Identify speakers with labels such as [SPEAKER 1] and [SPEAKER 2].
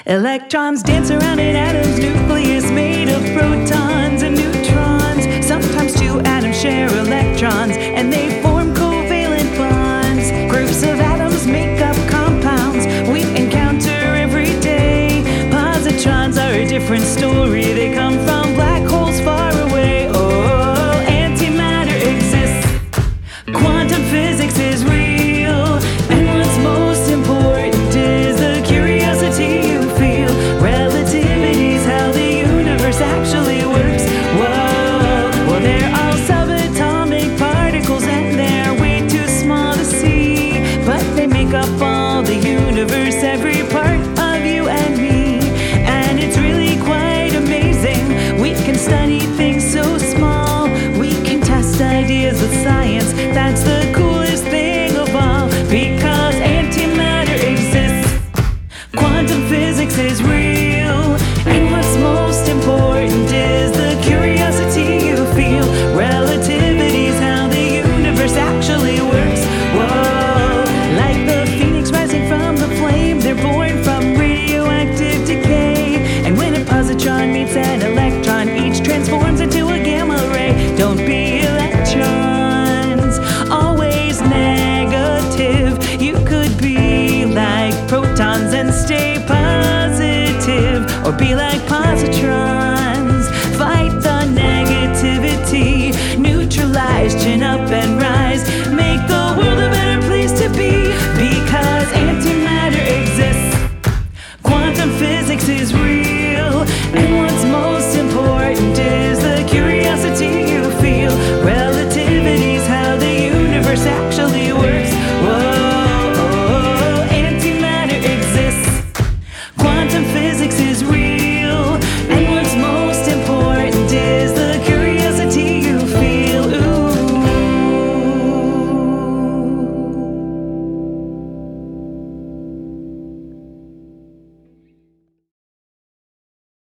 [SPEAKER 1] Electrons dance around an atom's nucleus made of protons and neutrons. Sometimes two atoms share electrons and they form covalent bonds. Groups of atoms make up compounds we encounter every day. Positrons are a different story. They come from black holes far away. Oh, antimatter exists. Quantum physics is real. And what's most important is the curiosity you feel. Relativity's how the universe actually works. Whoa, well, they're all subatomic particles and they're way too small to see. But they make up all the universe, every part of you and me. And it's really quite amazing. We can study things so small. We can test ideas with science. That's the coolest thing of all. Because antimatter exists. Quantum physics is real. And what's most important is the curiosity you feel. Relativity's how the universe actually works. Whoa, like the phoenix rising from the flame, they're born from radioactive decay. And when a positron meets an electron, each transforms into a gamma ray. Don't be electrons, always negative. You could be like protons and stay positive, or be like positrons. Fight the negativity, neutralize, chin up and rise. Make the world a better place to be, because antimatter exists. Quantum physics is real.